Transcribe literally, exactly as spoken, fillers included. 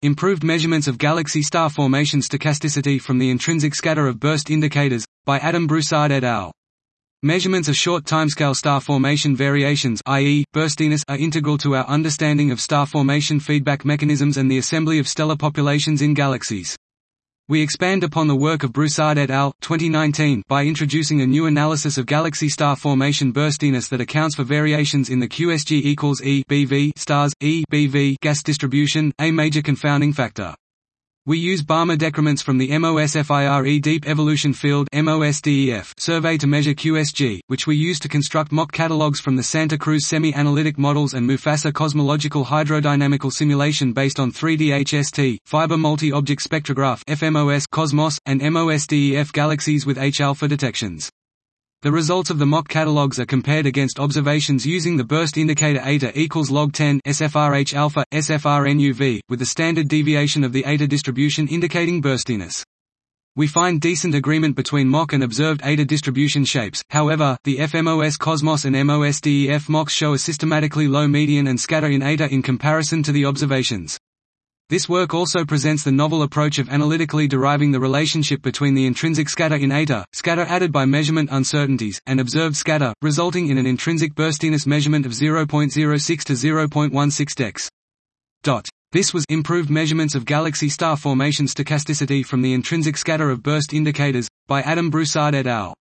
Improved measurements of galaxy star formation stochasticity from the intrinsic scatter of burst indicators, by Adam Broussard et al. Measurements of short timescale star formation variations, that is, burstiness, are integral to our understanding of star formation feedback mechanisms and the assembly of stellar populations in galaxies. We expand upon the work of Broussard et al. twenty nineteen by introducing a new analysis of galaxy star formation burstiness that accounts for variations in the Q S G equals E B V stars, E B V gas distribution, a major confounding factor. We use Balmer decrements from the MOSFIRE Deep Evolution Field survey to measure Q S G, which we use to construct mock catalogues from the Santa Cruz Semi-Analytic Models and Mufasa Cosmological Hydrodynamical Simulation based on three D H S T, Fiber Multi-Object Spectrograph F M O S Cosmos, and MOSDEF galaxies with H-alpha detections. The results of the mock catalogues are compared against observations using the burst indicator eta equals log ten S F R H alpha, S F R N U V, with the standard deviation of the eta distribution indicating burstiness. We find decent agreement between mock and observed eta distribution shapes. However, the F M O S Cosmos and MOSDEF mocks show a systematically low median and scatter in eta in comparison to the observations. This work also presents the novel approach of analytically deriving the relationship between the intrinsic scatter in eta, scatter added by measurement uncertainties, and observed scatter, resulting in an intrinsic burstiness measurement of zero point zero six to zero point one six dex. This was improved measurements of galaxy star formation stochasticity from the intrinsic scatter of burst indicators, by Adam Broussard et al.